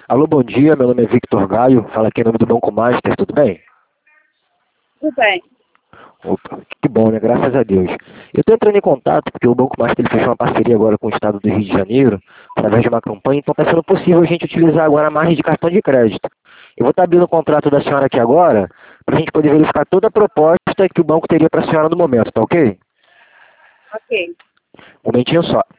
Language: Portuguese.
Alô, bom dia, meu nome é Victor Gaio, fala aqui em nome do Banco Master, tudo bem? Tudo bem. Opa, que bom, né? Graças a Deus. Eu estou entrando em contato porque o Banco Master ele fechou uma parceria agora com o Estado do Rio de Janeiro, através de uma campanha, então está sendo possível a gente utilizar agora a margem de cartão de crédito. Eu vou estar abrindo o contrato da senhora aqui agora, para a gente poder verificar toda a proposta que o banco teria para a senhora no momento, tá ok? Ok. Um momentinho só.